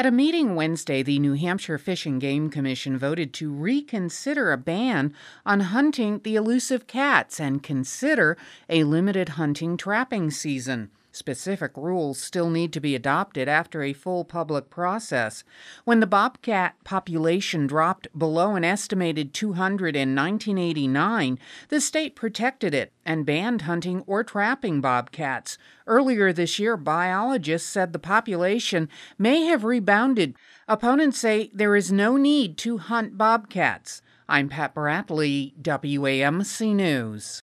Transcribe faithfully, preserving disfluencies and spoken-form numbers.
At a meeting Wednesday, the New Hampshire Fish and Game Commission voted to reconsider a ban on hunting the elusive cats and consider a limited hunting trapping season. Specific rules still need to be adopted after a full public process. When the bobcat population dropped below an estimated two hundred in nineteen eighty-nine, the state protected it and banned hunting or trapping bobcats. Earlier this year, biologists said the population may have rebounded. Opponents say there is no need to hunt bobcats. I'm Pat Bradley, W A M C News.